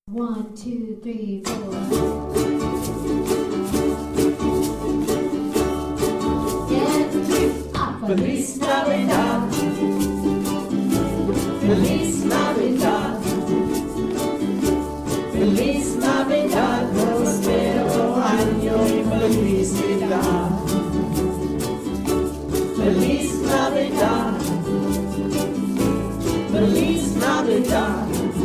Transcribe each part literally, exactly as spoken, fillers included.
One, two, three, four. Yeah. Feliz Navidad. Feliz Navidad. Feliz Navidad. Prospero año y felicidad. Feliz Navidad. Feliz Navidad.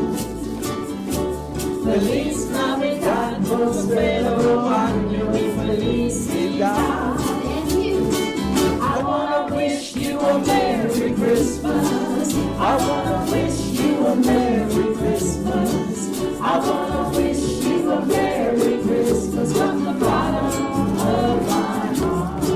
Feliz Navidad, prospero año y felicidad. I wanna wish you a Merry Christmas. I wanna wish you a Merry Christmas. I wanna wish you a Merry Christmas from the bottom of my heart.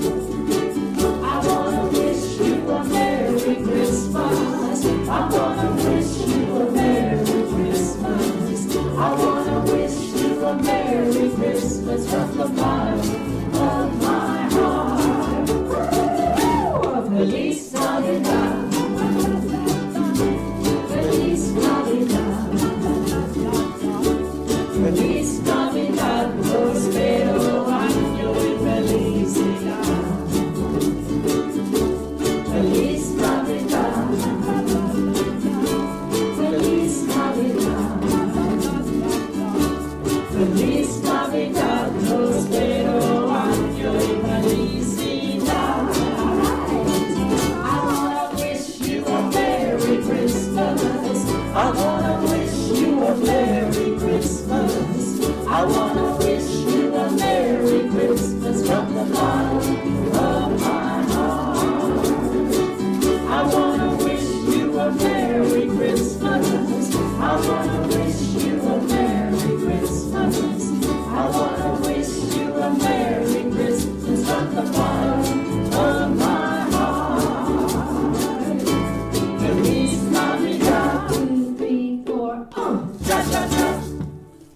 I wanna wish you a Merry Christmas. I wanna wish you a Merry Christmas. I wanna wish you a Merry Christmas from the bottom of my heart. Feliz Navidad. Feliz Navidad. Feliz Navidad. Prospero año y felicidad. Feliz Navidad. Feliz Navidad. Feliz Navidad, prospero año y felicidad. I wanna wish you a Merry Christmas. I wanna wish you a Merry Christmas. I wanna wish you a Merry Christmas from the bottom